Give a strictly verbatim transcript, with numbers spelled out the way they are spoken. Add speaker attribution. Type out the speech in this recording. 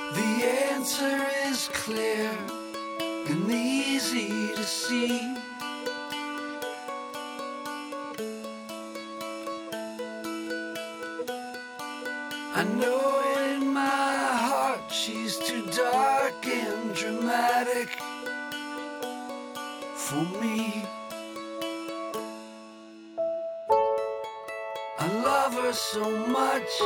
Speaker 1: The answer is clear and easy to see. I know in my heart she's too dark and dramatic for me. I love her so much